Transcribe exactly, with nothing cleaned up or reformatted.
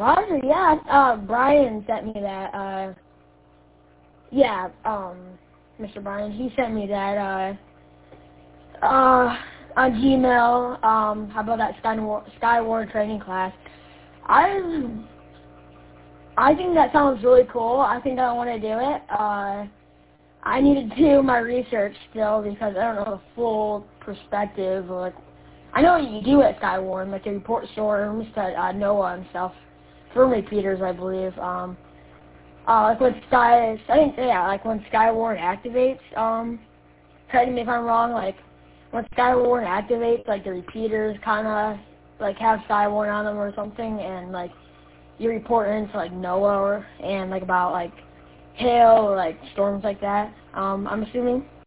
Roger, yeah, uh, Brian sent me that, uh, yeah, um, Mister Brian, he sent me that, uh, uh, on Gmail, um, how about that Skyward, Skyward training class. I, I think that sounds really cool. I think I want to do it. Uh, I need to do my research still because I don't know the full perspective. Like, I know what you do at Skyward, like you report storms to uh, NOAA and stuff. For repeaters, I believe. Um, uh, like when Sky, I think, yeah, like when Skyward activates, um, correct me if I'm wrong, like when Skyward activates, like the repeaters kind of like have Skyward on them or something, and like you report into like NOAA or, and like about like hail or like storms like that. Um, I'm assuming.